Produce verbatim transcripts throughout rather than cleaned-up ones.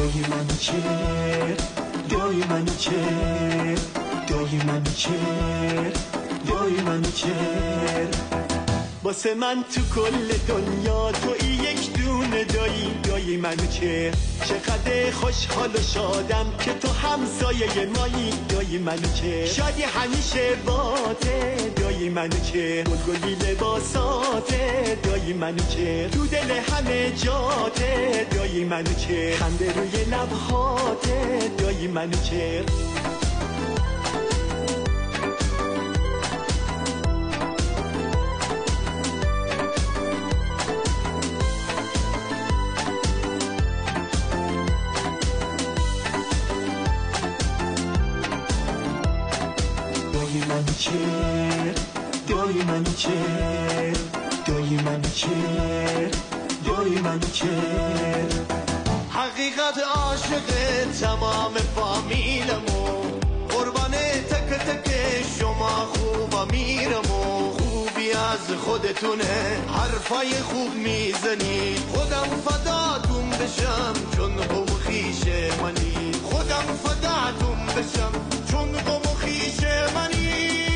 دایی منو چر دایی منو چر دایی منو چر دایی منو چر واسه من تو کل دنیا توی یک دونه دایی دایی منو چر چقدر خوشحال و شادم که تو همسایه مایی دایی منو چر شادی همیشه باته دایی منو چر گلگلی لباساته دایی منو چر تو دل همه جاته دایی منو چر خنده روی لبهاته دایی منو چر دایی منو چر دایی منو چر دایی منو چر دایی منو چر حقیقت عاشق تمام فامیلمو قربان تک تک شما خوبا میرم و خوبی از خودتونه حرفای خوب میزنی خودم فداتون بشم چون قوم خیش منی خودم فداتون بشم چون قوم خیش منی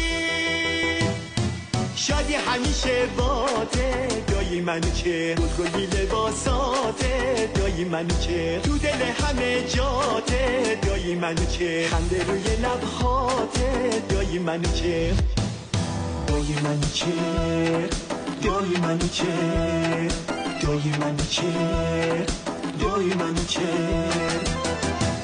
شادی همیشه باته دایی منو چر گلگلی لباساته دایی منو چر تو دل همه جاته دایی منو چر خنده روی لبهاته دایی منو چر دایی منو چر دایی منو چر دایی منو چر دایی منو چر